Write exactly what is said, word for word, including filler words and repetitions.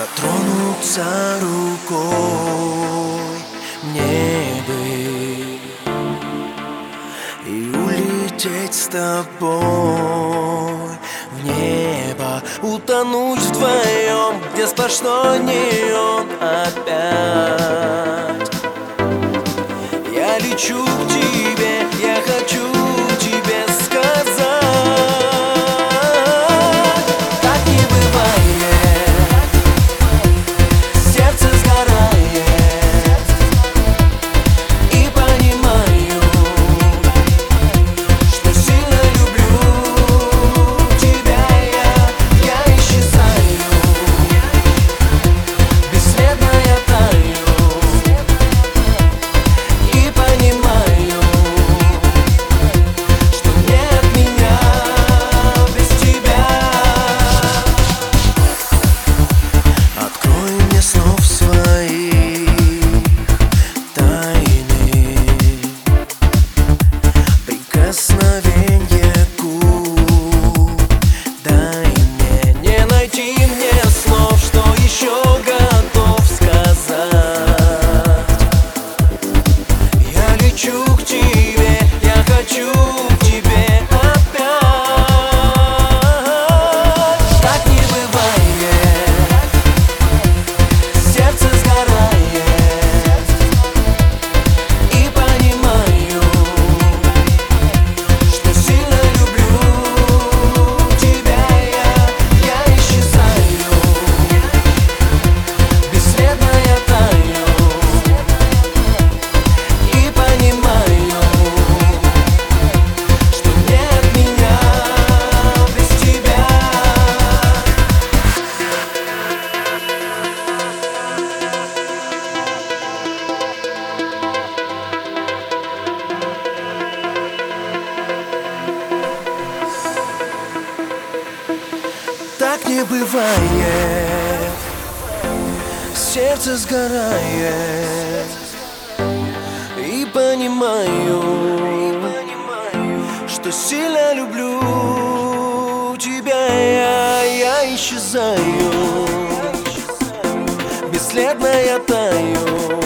Дотронуться рукой мне бы и улететь с тобой в небо, утонуть вдвоем, где сплошной неон опять. Я лечу к тебе, я хочу тебе сказать, так не бывает, сердце сгорает, и понимаю, что сильно люблю тебя я, я исчезаю, бесследно я таю, и понимаю, что нет меня без тебя. Открой мне снов своих тайны, прикосновенье губ дай мне, не найти мне слов, что еще готов сказать. Я лечу к тебе, я хочу к тебе опять. Так не бывает, сердце сгорает, и понимаю, что сильно люблю тебя я, я исчезаю, бесследно я таю, и понимаю, что нет меня без тебя. Так не бывает, сердце сгорает, и понимаю, что сильно люблю тебя я, я исчезаю, бесследно я таю,